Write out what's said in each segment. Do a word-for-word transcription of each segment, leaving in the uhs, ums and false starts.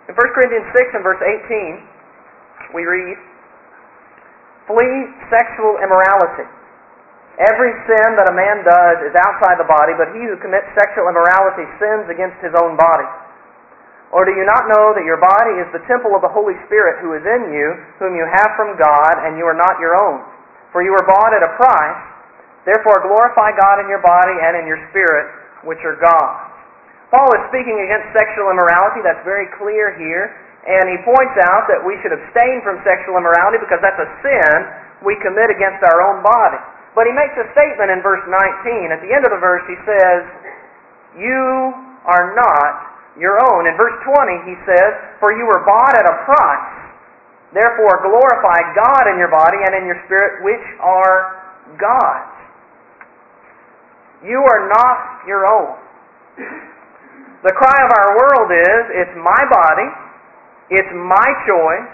In First Corinthians six and verse eighteen, we read, "Flee sexual immorality. Every sin that a man does is outside the body, but he who commits sexual immorality sins against his own body. Or do you not know that your body is the temple of the Holy Spirit who is in you, whom you have from God, and you are not your own? For you were bought at a price. Therefore glorify God in your body and in your spirit, which are God's." Paul is speaking against sexual immorality. That's very clear here. And he points out that we should abstain from sexual immorality because that's a sin we commit against our own body. But he makes a statement in verse nineteen. At the end of the verse he says, "You are not your own." In verse twenty he says, "For you were bought at a price. Therefore glorify God in your body and in your spirit, which are God's." You are not your own. The cry of our world is, it's my body, it's my choice.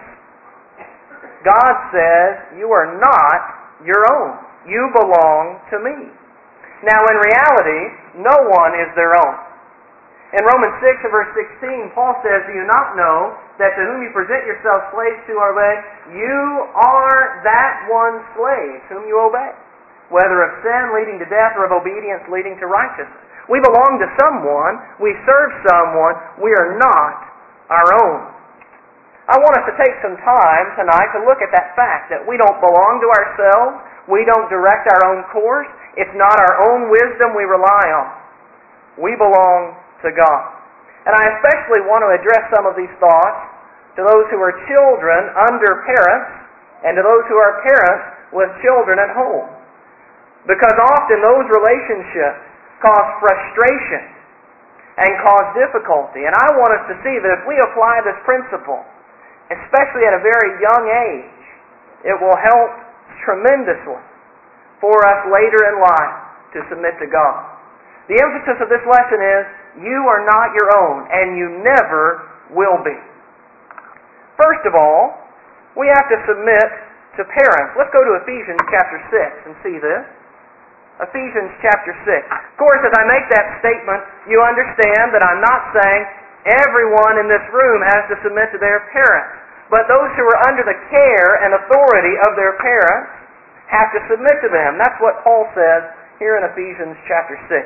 God says, you are not your own. You belong to me. Now in reality, no one is their own. In Romans six and verse sixteen, Paul says, "Do you not know that to whom you present yourselves slaves to are led, you are that one slave whom you obey, whether of sin leading to death or of obedience leading to righteousness." We belong to someone. We serve someone. We are not our own. I want us to take some time tonight to look at that fact that we don't belong to ourselves. We don't direct our own course. It's not our own wisdom we rely on. We belong to God. And I especially want to address some of these thoughts to those who are children under parents and to those who are parents with children at home. Because often those relationships cause frustration and cause difficulty. And I want us to see that if we apply this principle, especially at a very young age, it will help tremendously for us later in life to submit to God. The emphasis of this lesson is, you are not your own, and you never will be. First of all, we have to submit to parents. Let's go to Ephesians chapter six and see this. Ephesians chapter six. Of course, as I make that statement, you understand that I'm not saying everyone in this room has to submit to their parents. But those who are under the care and authority of their parents have to submit to them. That's what Paul says here in Ephesians chapter six.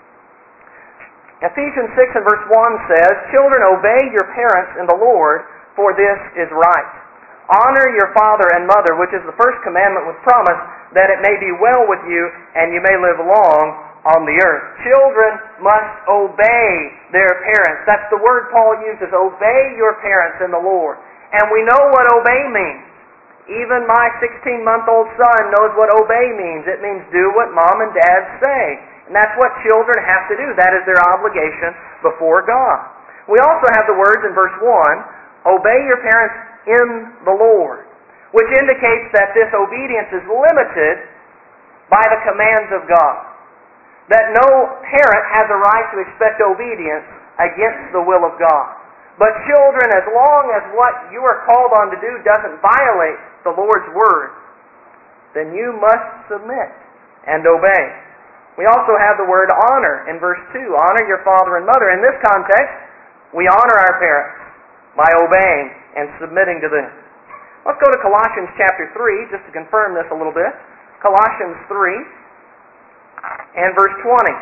Ephesians six and verse one says, "Children, obey your parents in the Lord, for this is right. Honor your father and mother, which is the first commandment with promise, that it may be well with you and you may live long on the earth." Children must obey their parents. That's the word Paul uses, obey your parents in the Lord. And we know what obey means. Even my sixteen-month-old son knows what obey means. It means do what mom and dad say. And that's what children have to do. That is their obligation before God. We also have the words in verse one, obey your parents in the Lord, which indicates that this obedience is limited by the commands of God. That no parent has a right to expect obedience against the will of God. But children, as long as what you are called on to do doesn't violate the Lord's word, then you must submit and obey. We also have the word honor in verse two. Honor your father and mother. In this context, we honor our parents by obeying and submitting to them. Let's go to Colossians chapter three, just to confirm this a little bit. Colossians three and verse twenty.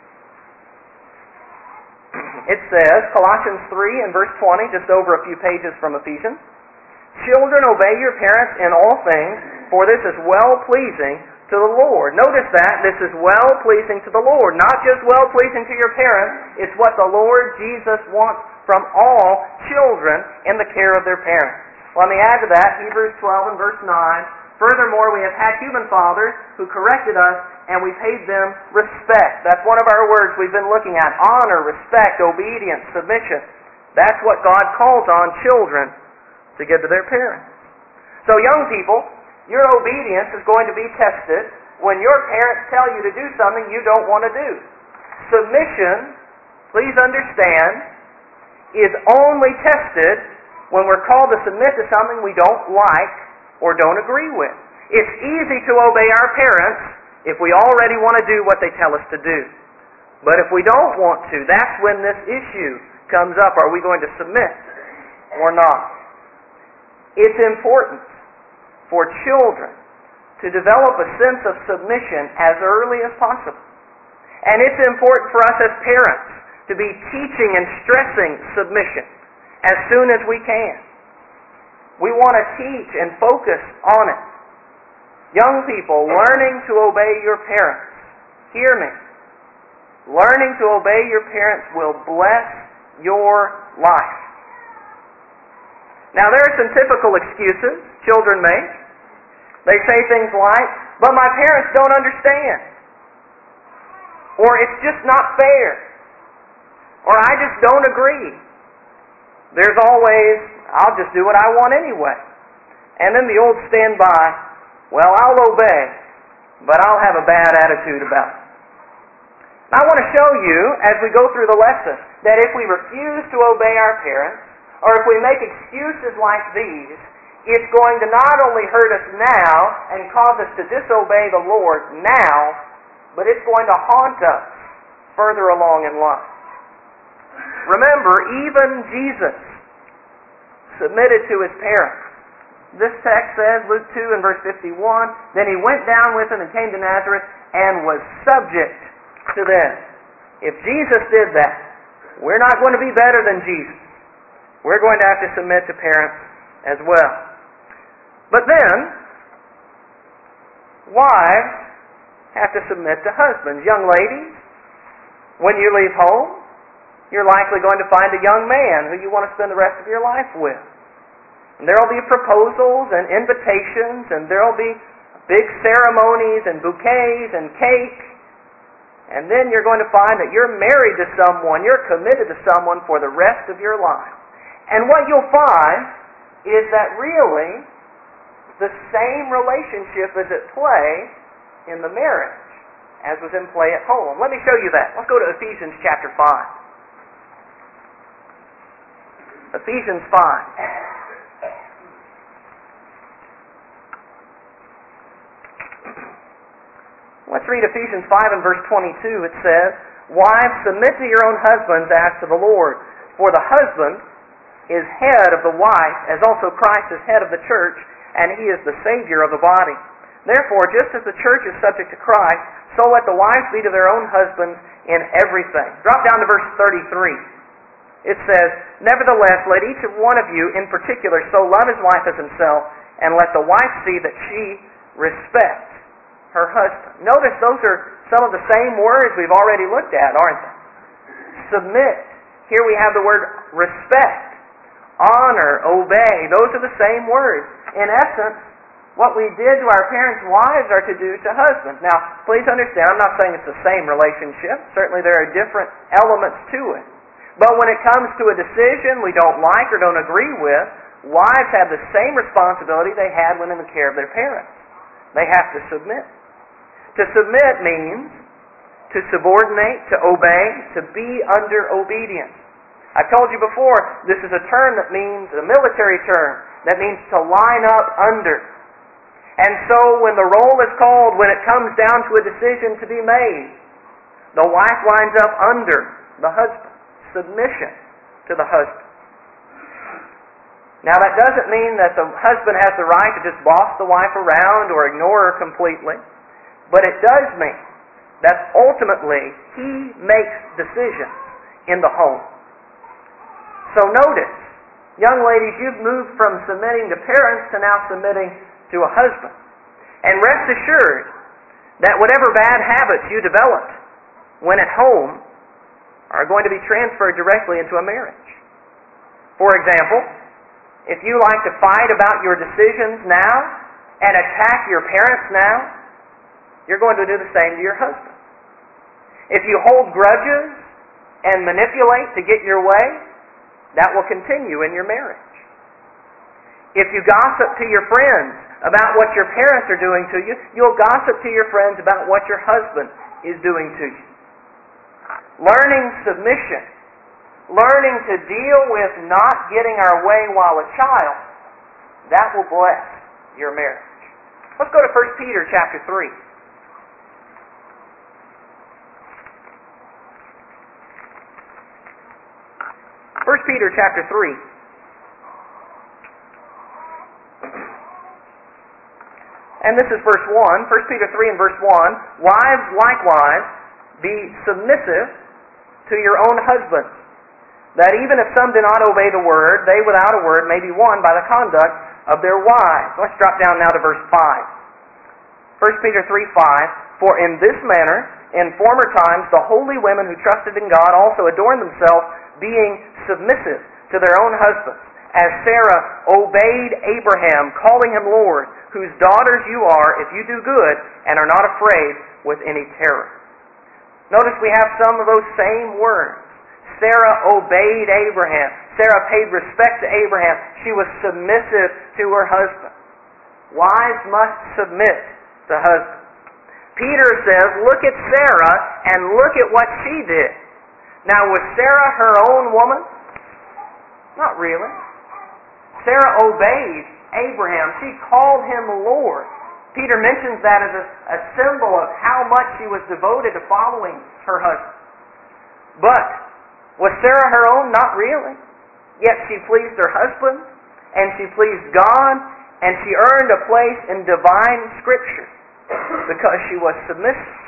It says, Colossians three and verse twenty, just over a few pages from Ephesians, "Children, obey your parents in all things, for this is well-pleasing to the Lord." Notice that, this is well-pleasing to the Lord. Not just well-pleasing to your parents, it's what the Lord Jesus wants from all children in the care of their parents. Let me add to that, Hebrews twelve and verse nine, "Furthermore, we have had human fathers who corrected us, and we paid them respect." That's one of our words we've been looking at. Honor, respect, obedience, submission. That's what God calls on children to give to their parents. So young people, your obedience is going to be tested when your parents tell you to do something you don't want to do. Submission, please understand, is only tested when we're called to submit to something we don't like or don't agree with. It's easy to obey our parents if we already want to do what they tell us to do. But if we don't want to, that's when this issue comes up. Are we going to submit? or not. It's important for children to develop a sense of submission as early as possible. And it's important for us as parents to be teaching and stressing submission as soon as we can. We want to teach and focus on it. Young people, learning to obey your parents. Hear me. Learning to obey your parents will bless your life. Now, there are some typical excuses children make. They say things like, but my parents don't understand. Or it's just not fair. Or I just don't agree. There's always, I'll just do what I want anyway. And then the old standby, well, I'll obey, but I'll have a bad attitude about it. Now, I want to show you, as we go through the lesson, that if we refuse to obey our parents, or if we make excuses like these, it's going to not only hurt us now and cause us to disobey the Lord now, but it's going to haunt us further along in life. Remember, even Jesus submitted to his parents. This text says, Luke two and verse fifty-one, then he went down with them and came to Nazareth and was subject to them. If Jesus did that, we're not going to be better than Jesus. We're going to have to submit to parents as well. But then, wives have to submit to husbands. Young ladies, when you leave home, you're likely going to find a young man who you want to spend the rest of your life with. And there will be proposals and invitations, and there will be big ceremonies and bouquets and cake. And then you're going to find that you're married to someone, you're committed to someone for the rest of your life. And what you'll find is that really the same relationship is at play in the marriage as was in play at home. Let me show you that. Let's go to Ephesians chapter five. Ephesians five. Let's read Ephesians five and verse twenty-two. It says, wives, submit to your own husbands as to the Lord. For the husband is head of the wife, as also Christ is head of the church, and he is the Savior of the body. Therefore, just as the church is subject to Christ, so let the wives be to their own husbands in everything. Drop down to verse thirty-three. It says, nevertheless, let each one of you in particular so love his wife as himself, and let the wife see that she respects her husband. Notice those are some of the same words we've already looked at, aren't they? Submit. Here we have the word respect, honor, obey. Those are the same words. In essence, what we did to our parents' wives are to do to husbands. Now, please understand, I'm not saying it's the same relationship. Certainly there are different elements to it. But when it comes to a decision we don't like or don't agree with, wives have the same responsibility they had when in the care of their parents. They have to submit. To submit means to subordinate, to obey, to be under obedience. I've told you before, this is a term that means, a military term, that means to line up under. And so when the roll is called, when it comes down to a decision to be made, the wife lines up under the husband. Submission to the husband. Now that doesn't mean that the husband has the right to just boss the wife around or ignore her completely, but it does mean that ultimately he makes decisions in the home. So notice, young ladies, you've moved from submitting to parents to now submitting to a husband. And rest assured that whatever bad habits you developed when at home are going to be transferred directly into a marriage. For example, if you like to fight about your decisions now and attack your parents now, you're going to do the same to your husband. If you hold grudges and manipulate to get your way, that will continue in your marriage. If you gossip to your friends about what your parents are doing to you, you'll gossip to your friends about what your husband is doing to you. Learning submission, learning to deal with not getting our way while a child, that will bless your marriage. Let's go to First Peter chapter three. First Peter chapter three. And this is verse one, First Peter three and verse one. Wives, likewise, be submissive to your own husbands, that even if some do not obey the word, they without a word may be won by the conduct of their wives. Let's drop down now to verse five. First Peter three five. For in this manner, in former times, the holy women who trusted in God also adorned themselves, being submissive to their own husbands, as Sarah obeyed Abraham, calling him Lord, whose daughters you are, if you do good, and are not afraid with any terror. Notice we have some of those same words. Sarah obeyed Abraham. Sarah paid respect to Abraham. She was submissive to her husband. Wives must submit to husbands. Peter says, look at Sarah and look at what she did. Now, was Sarah her own woman? Not really. Sarah obeyed Abraham. She called him Lord. Peter mentions that as a, a symbol of how much she was devoted to following her husband. But was Sarah her own? Not really. Yet she pleased her husband, and she pleased God, and she earned a place in divine Scripture because she was submissive.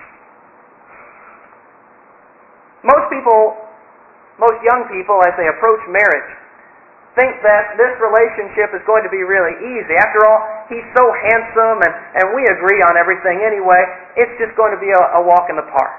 Most people, most young people, as they approach marriage, think that this relationship is going to be really easy. After all, he's so handsome, and, and we agree on everything anyway. It's just going to be a, a walk in the park.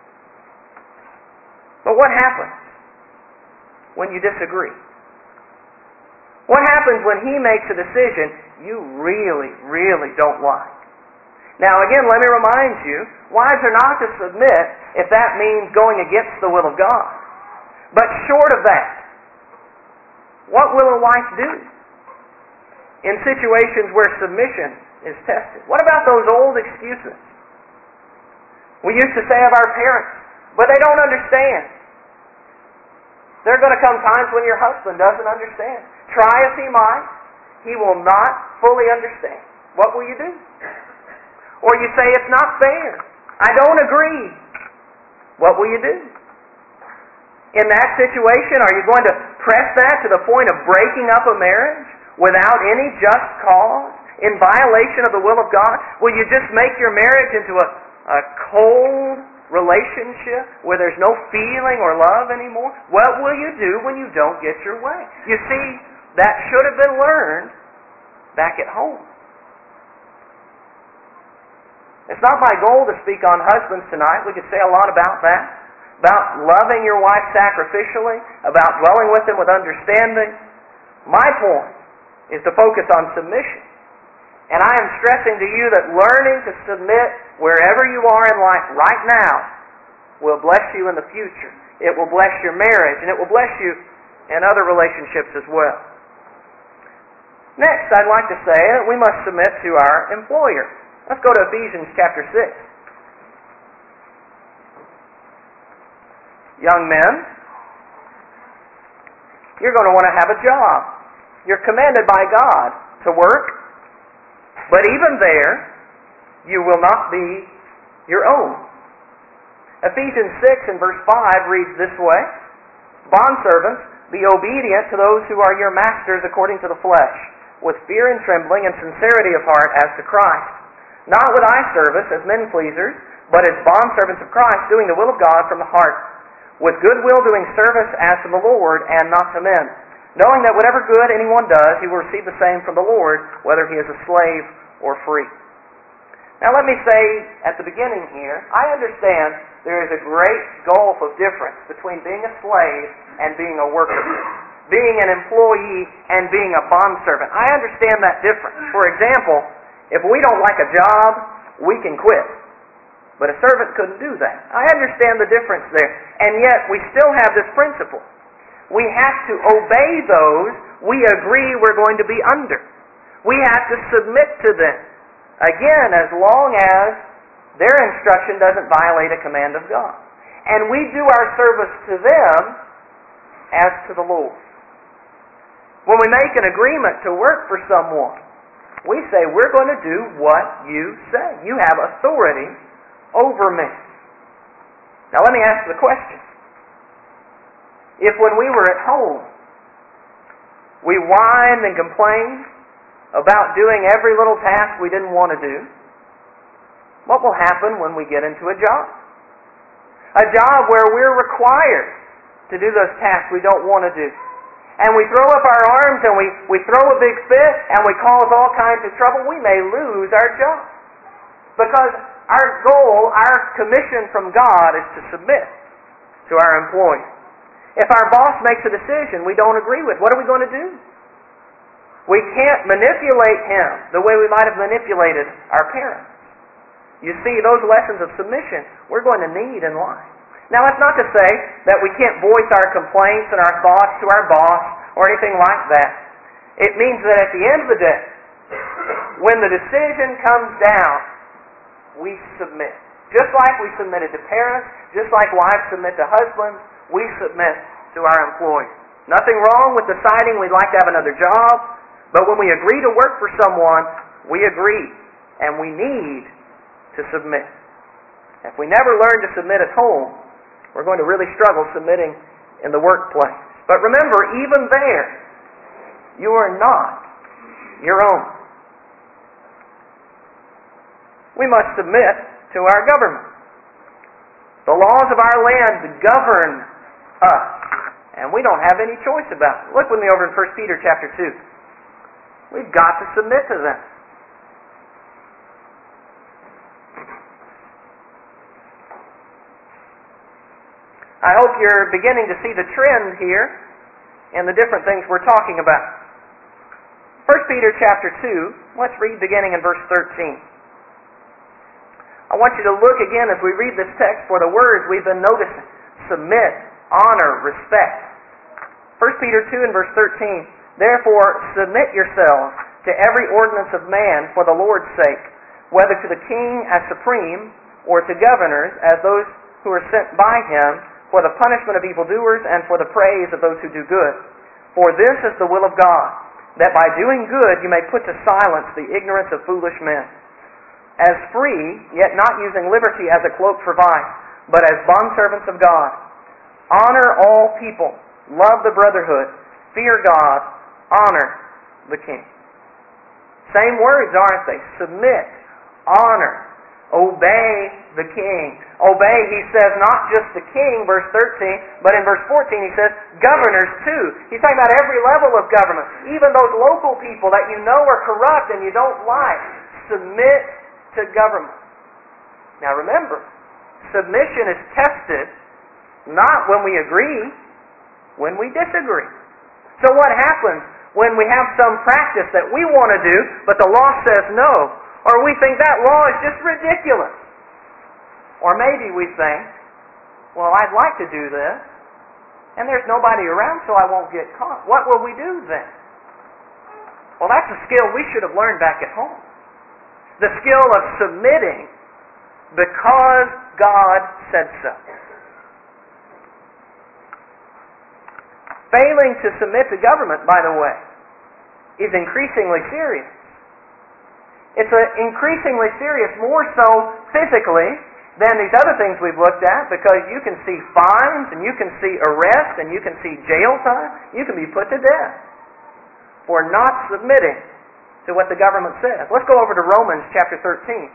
But what happens when you disagree? What happens when he makes a decision you really, really don't like? Now again, let me remind you, wives are not to submit if that means going against the will of God. But short of that, what will a wife do in situations where submission is tested? What about those old excuses we used to say of our parents, but they don't understand? There are going to come times when your husband doesn't understand. Try as he might, he will not fully understand. What will you do? Or you say, it's not fair. I don't agree. What will you do? In that situation, are you going to press that to the point of breaking up a marriage without any just cause, in violation of the will of God? Will you just make your marriage into a, a cold relationship where there's no feeling or love anymore? What will you do when you don't get your way? You see, that should have been learned back at home. It's not my goal to speak on husbands tonight. We could say a lot about that. About loving your wife sacrificially. About dwelling with them with understanding. My point is to focus on submission. And I am stressing to you that learning to submit wherever you are in life right now will bless you in the future. It will bless your marriage, and it will bless you in other relationships as well. Next, I'd like to say that we must submit to our employer. Let's go to Ephesians chapter six. Young men, you're going to want to have a job. You're commanded by God to work, but even there, you will not be your own. Ephesians six and verse five reads this way, Bondservants, be obedient to those who are your masters according to the flesh, with fear and trembling and sincerity of heart as to Christ. Not with eye service as men pleasers, but as bondservants of Christ, doing the will of God from the heart, with goodwill doing service as to the Lord and not to men, knowing that whatever good anyone does, he will receive the same from the Lord, whether he is a slave or free. Now let me say at the beginning here, I understand there is a great gulf of difference between being a slave and being a worker, being an employee and being a bondservant. I understand that difference. For example, if we don't like a job, we can quit. But a servant couldn't do that. I understand the difference there. And yet, we still have this principle. We have to obey those we agree we're going to be under. We have to submit to them. Again, as long as their instruction doesn't violate a command of God. And we do our service to them as to the Lord. When we make an agreement to work for someone, we say, we're going to do what you say. You have authority over me. Now let me ask the question. If when we were at home, we whined and complained about doing every little task we didn't want to do, what will happen when we get into a job? A job where we're required to do those tasks we don't want to do. And we throw up our arms and we, we throw a big fit and we cause all kinds of trouble. We may lose our job. Because our goal, our commission from God is to submit to our employer. If our boss makes a decision we don't agree with, what are we going to do? We can't manipulate him the way we might have manipulated our parents. You see, those lessons of submission we're going to need in life. Now, that's not to say that we can't voice our complaints and our thoughts to our boss or anything like that. It means that at the end of the day, when the decision comes down, we submit. Just like we submitted to parents, just like wives submit to husbands, we submit to our employers. Nothing wrong with deciding we'd like to have another job, but when we agree to work for someone, we agree, and we need to submit. If we never learn to submit at home, we're going to really struggle submitting in the workplace. But remember, even there, you are not your own. We must submit to our government. The laws of our land govern us, and we don't have any choice about it. Look with me over in First Peter chapter two. We've got to submit to them. I hope you're beginning to see the trend here in the different things we're talking about. First Peter chapter two, let's read beginning in verse thirteen. I want you to look again as we read this text for the words we've been noticing. Submit, honor, respect. First Peter two and verse thirteen. Therefore, submit yourselves to every ordinance of man for the Lord's sake, whether to the king as supreme, or to governors as those who are sent by him, for the punishment of evildoers and for the praise of those who do good. For this is the will of God, that by doing good you may put to silence the ignorance of foolish men. As free, yet not using liberty as a cloak for vice, but as bondservants of God. Honor all people, love the brotherhood, fear God, honor the king. Same words, aren't they? Submit, honor, obey the king. Obey, he says, not just the king, verse thirteen, but in verse fourteen he says, governors too. He's talking about every level of government. Even those local people that you know are corrupt and you don't like. Submit to government. Now remember, submission is tested not when we agree, when we disagree. So what happens when we have some practice that we want to do, but the law says no? Or we think that law is just ridiculous. Or maybe we think, well, I'd like to do this, and there's nobody around so I won't get caught. What will we do then? Well, that's a skill we should have learned back at home. The skill of submitting because God said so. Failing to submit to government, by the way, is increasingly serious. It's a increasingly serious, more so physically than these other things we've looked at, because you can see fines, and you can see arrest, and you can see jail time. You can be put to death for not submitting to what the government says. Let's go over to Romans chapter thirteen.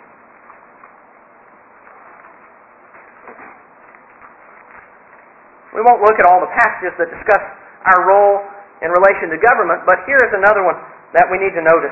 We won't look at all the passages that discuss our role in relation to government, but here is another one that we need to notice.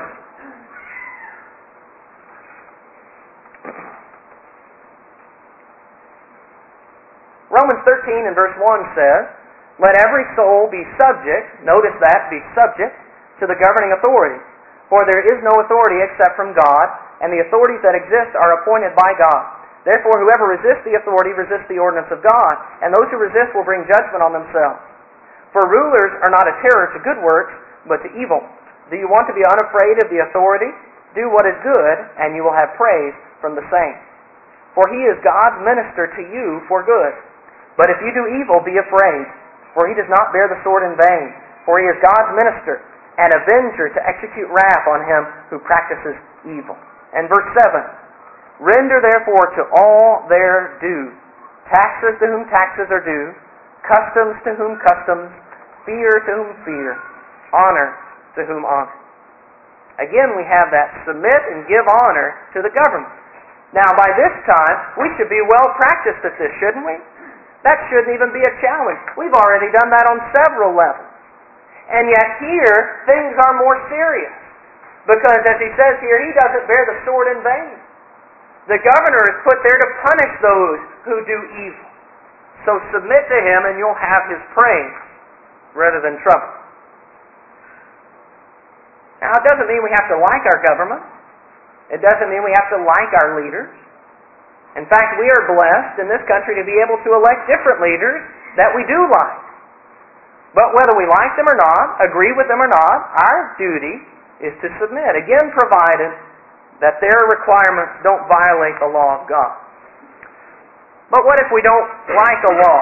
Romans thirteen and verse one says, let every soul be subject, notice that, be subject to the governing authority. For there is no authority except from God, and the authorities that exist are appointed by God. Therefore, whoever resists the authority resists the ordinance of God, and those who resist will bring judgment on themselves. For rulers are not a terror to good works, but to evil. Do you want to be unafraid of the authority? Do what is good, and you will have praise from the same. For he is God's minister to you for good. But if you do evil, be afraid, for he does not bear the sword in vain. For he is God's minister, an avenger to execute wrath on him who practices evil. And verse seven, render therefore to all their due, taxes to whom taxes are due, customs to whom customs, fear to whom fear, honor to whom honor. Again, we have that submit and give honor to the government. Now, by this time, we should be well practiced at this, shouldn't we? That shouldn't even be a challenge. We've already done that on several levels. And yet here, things are more serious. Because as he says here, he doesn't bear the sword in vain. The governor is put there to punish those who do evil. So submit to him and you'll have his praise rather than trouble. Now, it doesn't mean we have to like our government. It doesn't mean we have to like our leaders. In fact, we are blessed in this country to be able to elect different leaders that we do like. But whether we like them or not, agree with them or not, our duty is to submit. Again, provided that their requirements don't violate the law of God. But what if we don't like a law?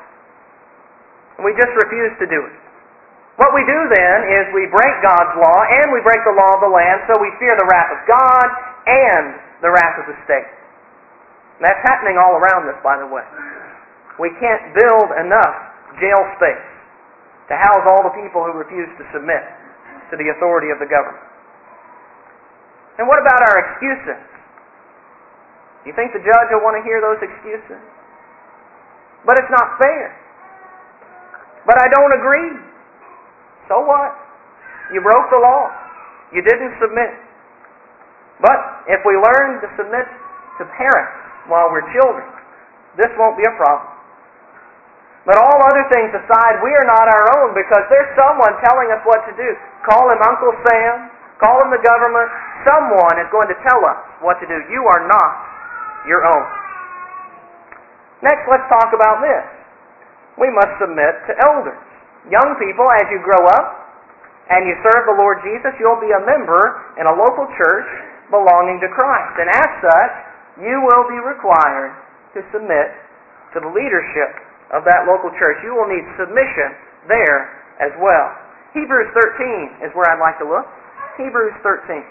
We just refuse to do it. What we do then is we break God's law and we break the law of the land, so we fear the wrath of God and the wrath of the state. And that's happening all around us, by the way. We can't build enough jail space to house all the people who refuse to submit to the authority of the government. And what about our excuses? Do you think the judge will want to hear those excuses? But it's not fair. But I don't agree. So what? You broke the law. You didn't submit. But if we learn to submit to parents while we're children, this won't be a problem. But all other things aside, we are not our own because there's someone telling us what to do. Call him Uncle Sam, call him the government. Someone is going to tell us what to do. You are not your own. Next, let's talk about this. We must submit to elders. Young people, as you grow up and you serve the Lord Jesus, you'll be a member in a local church belonging to Christ. And as such, you will be required to submit to the leadership of that local church. You will need submission there as well. Hebrews thirteen is where I'd like to look. Hebrews thirteen.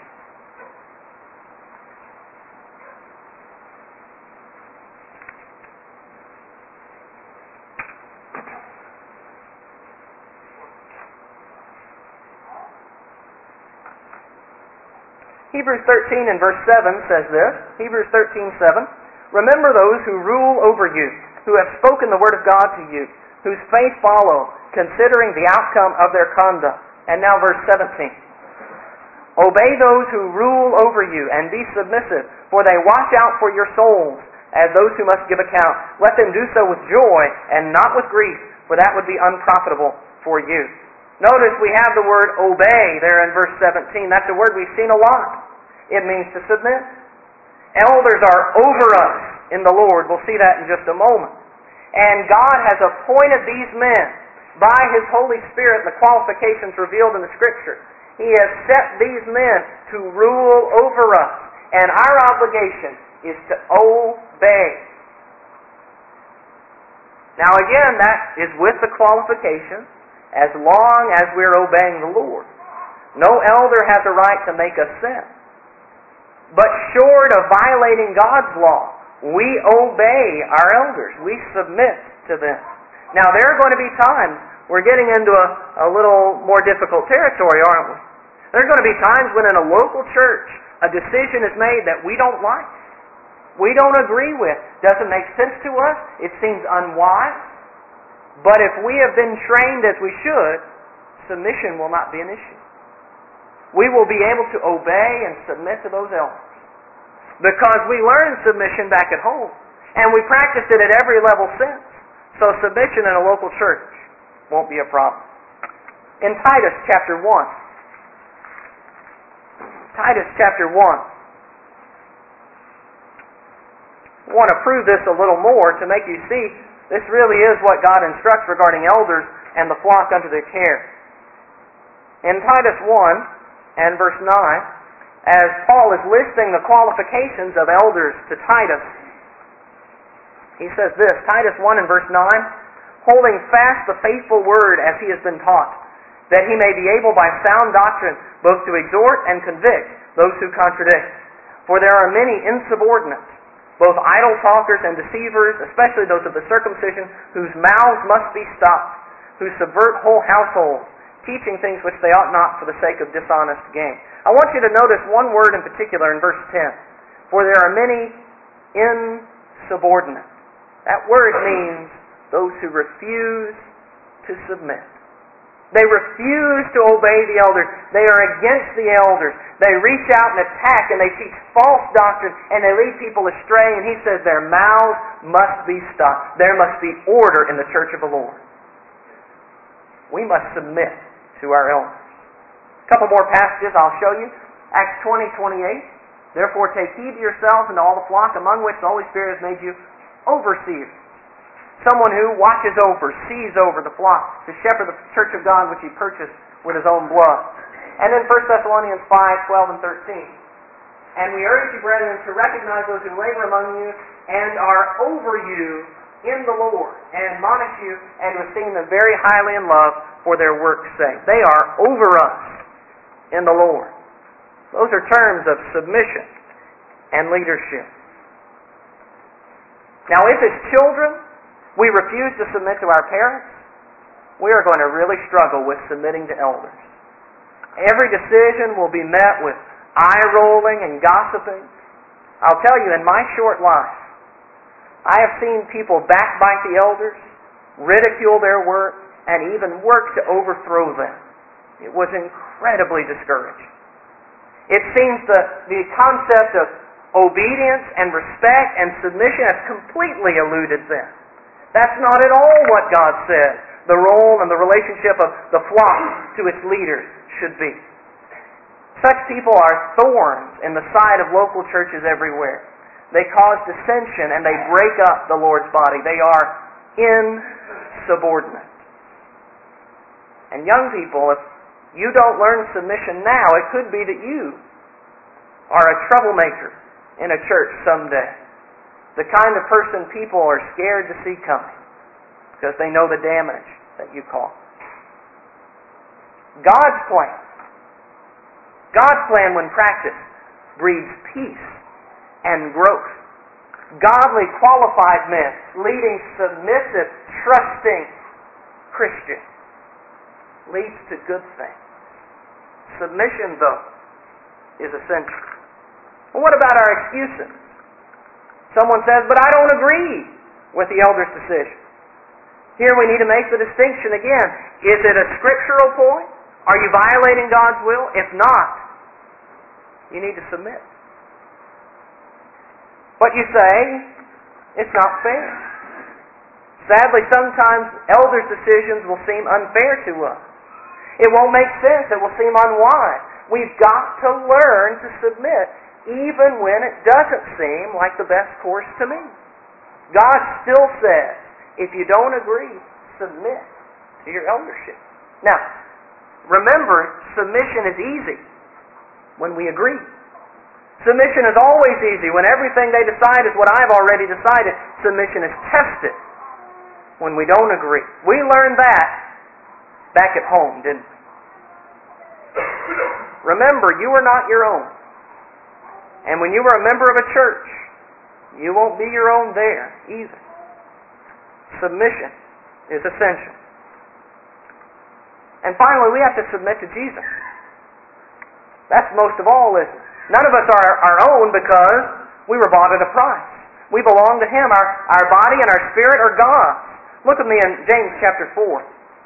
Hebrews thirteen and verse seven says this. Hebrews thirteen, seven. Remember those who rule over you, who have spoken the word of God to you, whose faith follow, considering the outcome of their conduct. And now verse seventeen. Obey those who rule over you, and be submissive, for they watch out for your souls, as those who must give account. Let them do so with joy, and not with grief, for that would be unprofitable for you. Notice we have the word obey there in verse seventeen. That's a word we've seen a lot. It means to submit. Elders are over us in the Lord. We'll see that in just a moment. And God has appointed these men by His Holy Spirit, the qualifications revealed in the Scripture. He has set these men to rule over us. And our obligation is to obey. Now again, that is with the qualification as long as we're obeying the Lord. No elder has a right to make us sin. But short of violating God's law, we obey our elders. We submit to them. Now there are going to be times we're getting into a, a little more difficult territory, aren't we? There are going to be times when in a local church a decision is made that we don't like. We don't agree with. Doesn't make sense to us. It seems unwise. But if we have been trained as we should, submission will not be an issue. We will be able to obey and submit to those elders. Because we learned submission back at home. And we practiced it at every level since. So submission in a local church won't be a problem. In Titus chapter one. Titus chapter one. I want to prove this a little more to make you see this really is what God instructs regarding elders and the flock under their care. In Titus one and verse nine, as Paul is listing the qualifications of elders to Titus, he says this, Titus one and verse nine, holding fast the faithful word as he has been taught, that he may be able by sound doctrine both to exhort and convict those who contradict. For there are many insubordinates, both idle talkers and deceivers, especially those of the circumcision, whose mouths must be stopped, who subvert whole households, teaching things which they ought not for the sake of dishonest gain. I want you to notice one word in particular in verse ten. For there are many insubordinate. That word means those who refuse to submit. They refuse to obey the elders. They are against the elders. They reach out and attack, and they teach false doctrine, and they lead people astray. And he says their mouths must be stopped. There must be order in the church of the Lord. We must submit to our elders. A couple more passages I'll show you. Acts twenty, twenty-eight. Therefore take heed to yourselves and to all the flock among which the Holy Spirit has made you overseers. Someone who watches over, sees over the flock, to shepherd the church of God which he purchased with his own blood. And then First Thessalonians five, twelve and thirteen. And we urge you, brethren, to recognize those who labor among you and are over you in the Lord, and admonish you and to esteem them very highly in love for their work's sake. They are over us in the Lord. Those are terms of submission and leadership. Now, if as children we refuse to submit to our parents, we are going to really struggle with submitting to elders. Every decision will be met with eye-rolling and gossiping. I'll tell you, in my short life, I have seen people backbite the elders, ridicule their work, and even work to overthrow them. It was incredibly discouraging. It seems the, the concept of obedience and respect and submission has completely eluded them. That's not at all what God says the role and the relationship of the flock to its leaders should be. Such people are thorns in the side of local churches everywhere. They cause dissension and they break up the Lord's body. They are insubordinate. And young people, if you don't learn submission now, it could be that you are a troublemaker in a church someday. The kind of person people are scared to see coming because they know the damage that you cause. God's plan, God's plan when practiced, breeds peace and growth. Godly, qualified men leading submissive, trusting Christians leads to good things. Submission, though, is essential. Well, what about our excuses? Someone says, but I don't agree with the elder's decision. Here we need to make the distinction again. Is it a scriptural point? Are you violating God's will? If not, you need to submit. But you say, it's not fair. Sadly, sometimes elders' decisions will seem unfair to us. It won't make sense. It will seem unwise. We've got to learn to submit even when it doesn't seem like the best course to me. God still says, if you don't agree, submit to your eldership. Now, remember, submission is easy when we agree. Submission is always easy when everything they decide is what I've already decided. Submission is tested when we don't agree. We learned that back at home, didn't we? Remember, you are not your own. And when you are a member of a church, you won't be your own there either. Submission is essential. And finally, we have to submit to Jesus. That's most of all, isn't it? None of us are our own because we were bought at a price. We belong to Him. Our, our body and our spirit are God's. Look with me in James chapter four.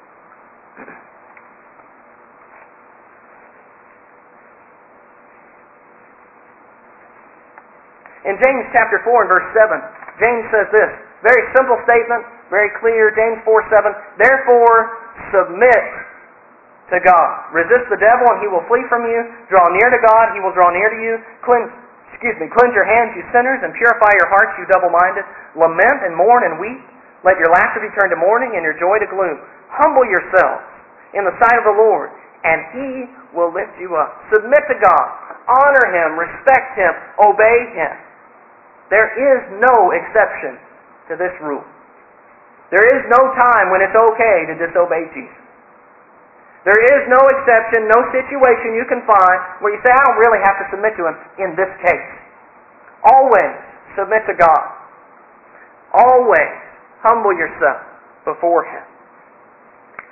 In James chapter four and verse seven, James says this, very simple statement, very clear, James four seven, therefore submit to God. Resist the devil and he will flee from you. Draw near to God, he will draw near to you. Cleanse, excuse me, cleanse your hands, you sinners, and purify your hearts, you double-minded. Lament and mourn and weep. Let your laughter be turned to mourning and your joy to gloom. Humble yourselves in the sight of the Lord, and He will lift you up. Submit to God. Honor Him, respect Him, obey Him. There is no exception to this rule. There is no time when it's okay to disobey Jesus. There is no exception, no situation you can find where you say, I don't really have to submit to Him in this case. Always submit to God. Always humble yourself before Him.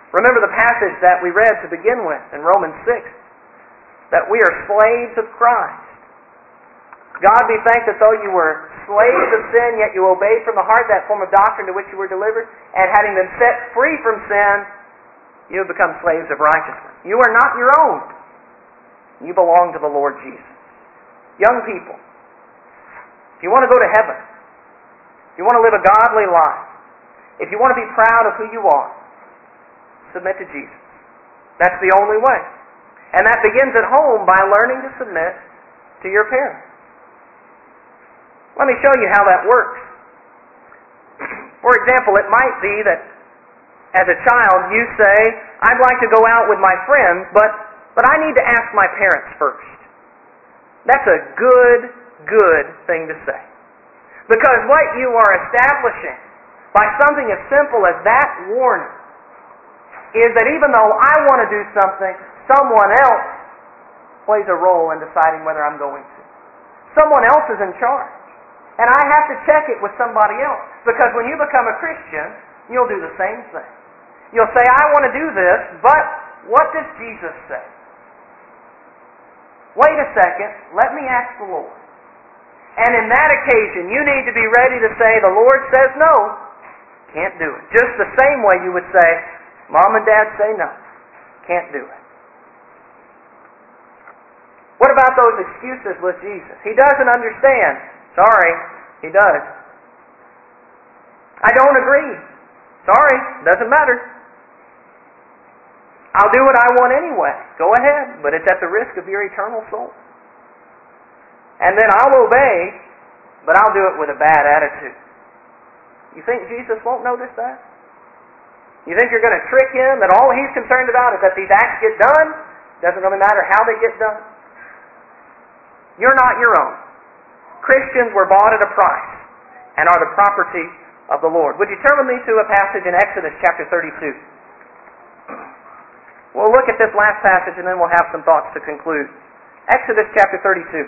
Remember the passage that we read to begin with in Romans six, that we are slaves of Christ. God be thanked that though you were slaves of sin, yet you obeyed from the heart that form of doctrine to which you were delivered, and having been set free from sin, you have become slaves of righteousness. You are not your own. You belong to the Lord Jesus. Young people, if you want to go to heaven, if you want to live a godly life, if you want to be proud of who you are, submit to Jesus. That's the only way. And that begins at home by learning to submit to your parents. Let me show you how that works. For example, it might be that as a child you say, I'd like to go out with my friends, but, but I need to ask my parents first. That's a good, good thing to say. Because what you are establishing by something as simple as that warning is that even though I want to do something, someone else plays a role in deciding whether I'm going to. Someone else is in charge. And I have to check it with somebody else. Because when you become a Christian, you'll do the same thing. You'll say, I want to do this, but what does Jesus say? Wait a second, let me ask the Lord. And in that occasion, you need to be ready to say, the Lord says no, can't do it. Just the same way you would say, Mom and Dad say no, can't do it. What about those excuses with Jesus? He doesn't understand. Sorry, he does. I don't agree. Sorry, doesn't matter. I'll do what I want anyway. Go ahead, but it's at the risk of your eternal soul. And then I'll obey, but I'll do it with a bad attitude. You think Jesus won't notice that? You think you're going to trick him, that all he's concerned about is that these acts get done? Doesn't really matter how they get done. You're not your own. Christians were bought at a price and are the property of the Lord. Would you turn with me to a passage in Exodus chapter thirty-two? We'll look at this last passage and then we'll have some thoughts to conclude. Exodus chapter thirty-two.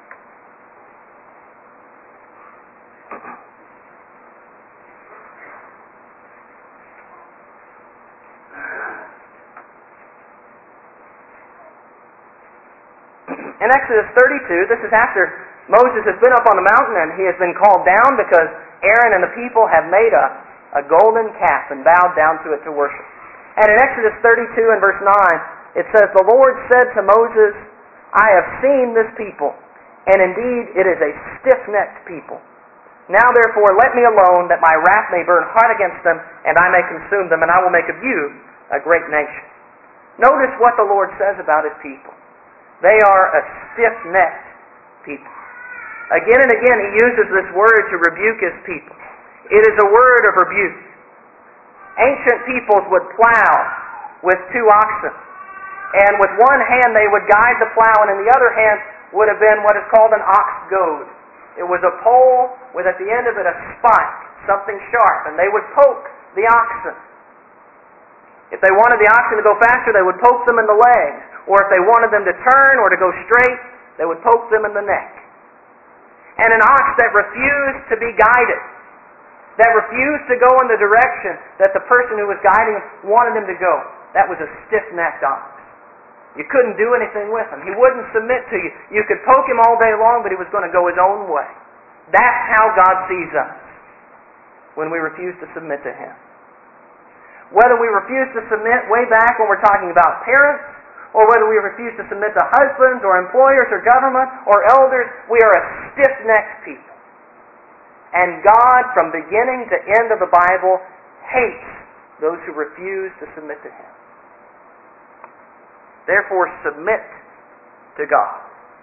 In Exodus thirty-two, this is after Moses has been up on the mountain and he has been called down because Aaron and the people have made a, a golden calf and bowed down to it to worship. And in Exodus thirty-two and verse nine, it says, The Lord said to Moses, I have seen this people, and indeed it is a stiff-necked people. Now therefore let me alone, that my wrath may burn hot against them, and I may consume them, and I will make of you a great nation. Notice what the Lord says about his people. They are a stiff-necked people. Again and again he uses this word to rebuke his people. It is a word of rebuke. Ancient peoples would plow with two oxen. And with one hand they would guide the plow, and in the other hand would have been what is called an ox goad. It was a pole with at the end of it a spike, something sharp, and they would poke the oxen. If they wanted the oxen to go faster, they would poke them in the legs. Or if they wanted them to turn or to go straight, they would poke them in the neck. And an ox that refused to be guided, that refused to go in the direction that the person who was guiding him wanted him to go, that was a stiff-necked ox. You couldn't do anything with him. He wouldn't submit to you. You could poke him all day long, but he was going to go his own way. That's how God sees us when we refuse to submit to him. Whether we refuse to submit way back when we're talking about parents, or whether we refuse to submit to husbands or employers or government or elders, we are a stiff-necked people. And God, from beginning to end of the Bible, hates those who refuse to submit to him. Therefore, submit to God.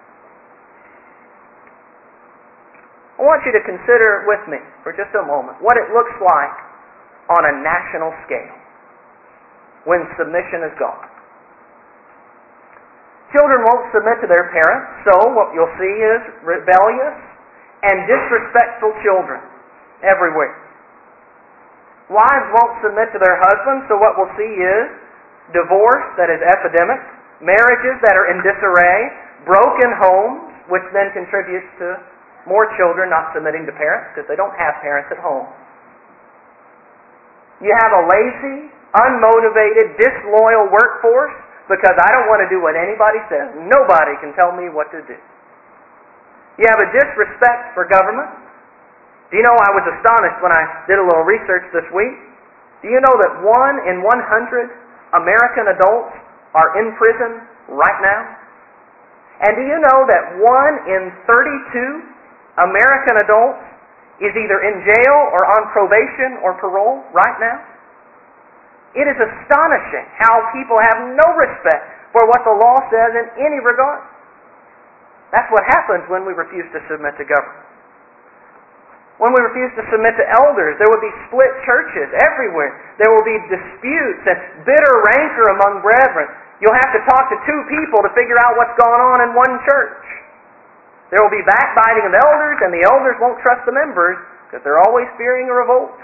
I want you to consider with me for just a moment what it looks like on a national scale when submission is gone. Children won't submit to their parents, so what you'll see is rebellious and disrespectful children everywhere. Wives won't submit to their husbands, so what we'll see is divorce that is epidemic, marriages that are in disarray, broken homes, which then contributes to more children not submitting to parents because they don't have parents at home. You have a lazy, unmotivated, disloyal workforce because I don't want to do what anybody says. Nobody can tell me what to do. You have a disrespect for government. Do you know, I was astonished when I did a little research this week. Do you know that one in one hundred American adults are in prison right now? And do you know that one in thirty-two American adults is either in jail or on probation or parole right now? It is astonishing how people have no respect for what the law says in any regard. That's what happens when we refuse to submit to government. When we refuse to submit to elders, there will be split churches everywhere. There will be disputes and bitter rancor among brethren. You'll have to talk to two people to figure out what's going on in one church. There will be backbiting of elders, and the elders won't trust the members because they're always fearing a revolt.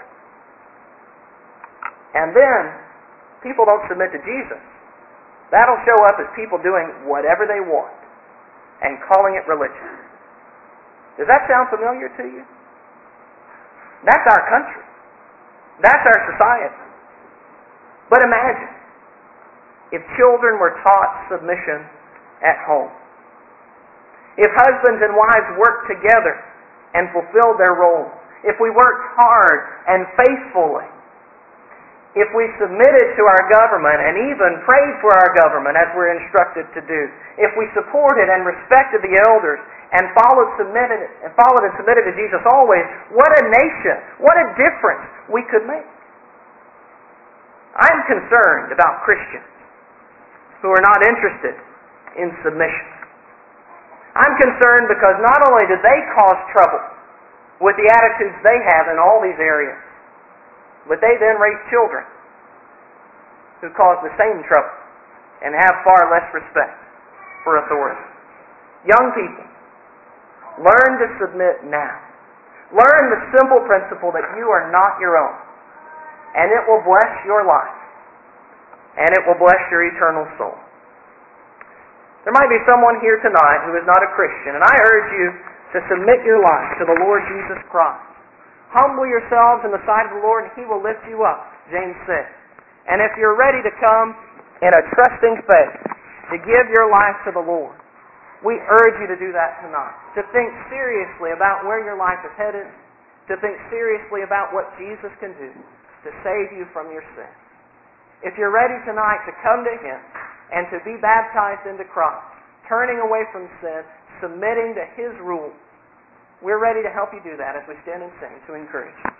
And then, people don't submit to Jesus. That'll show up as people doing whatever they want and calling it religion. Does that sound familiar to you? That's our country. That's our society. But imagine if children were taught submission at home. If husbands and wives worked together and fulfilled their roles. If we worked hard and faithfully. If we submitted to our government and even prayed for our government as we're instructed to do. If we supported and respected the elders and followed, submitted, and followed and submitted to Jesus always, what a nation, what a difference we could make. I'm concerned about Christians who are not interested in submission. I'm concerned because not only do they cause trouble with the attitudes they have in all these areas, but they then raise children who cause the same trouble and have far less respect for authority. Young people, learn to submit now. Learn the simple principle that you are not your own. And it will bless your life. And it will bless your eternal soul. There might be someone here tonight who is not a Christian, and I urge you to submit your life to the Lord Jesus Christ. Humble yourselves in the sight of the Lord, and He will lift you up, James said. And if you're ready to come in a trusting faith, to give your life to the Lord, we urge you to do that tonight. To think seriously about where your life is headed, to think seriously about what Jesus can do to save you from your sin. If you're ready tonight to come to Him and to be baptized into Christ, turning away from sin, submitting to His rule, we're ready to help you do that as we stand and sing to encourage you.